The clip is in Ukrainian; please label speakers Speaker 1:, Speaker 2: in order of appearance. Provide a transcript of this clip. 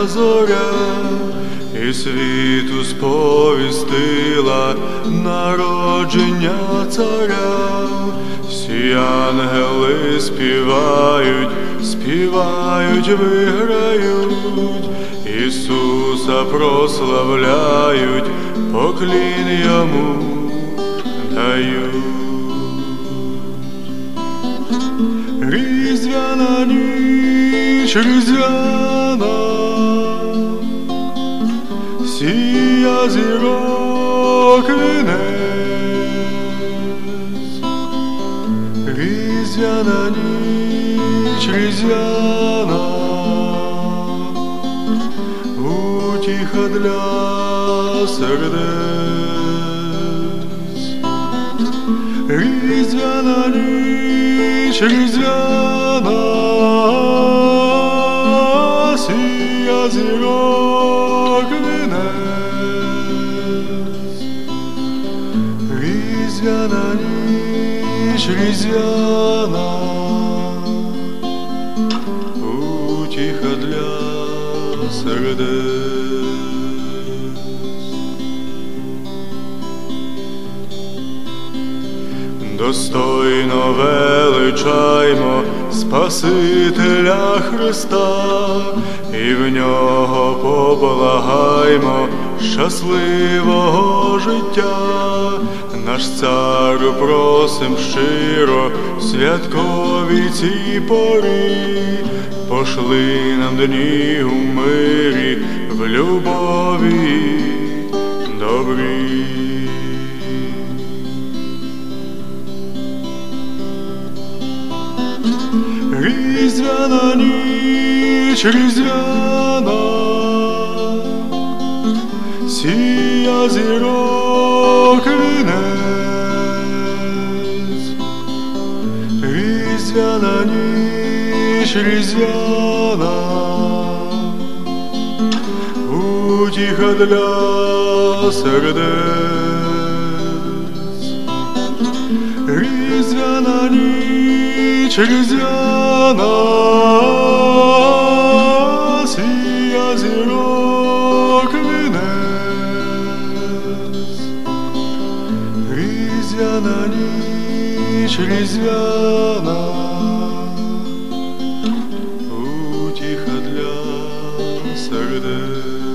Speaker 1: рання зоря, і світу сповістила народження царя. Всі ангели співають, співають, виграють, Ісуса прославляють, поклін Йому дають. Різдвяна ніч, різдвяна, сія зірок вінець. Різдвяна ніч, різдвяна, утіха для сердець. Різдвяна ніч, різдвяна, сія зірок вінець. Різдвяна ніч, різдвяна, утіха для сердець. Достойно величаймо Спасителя Христа, і в Нього поблагаймо щасливого життя. Наш царю просим щиро в святковій цій порі, пошли нам дні у мирі, в любові добрі. Різдвяна ніч, різдвяна, сія зірок вінець. Різдвяна ніч, різдвяна, утіха для сердець. Різдвяна ніч, різдвяна, сія зірок вінець. Різдвяна ніч, різдвяна, утіха для сердець.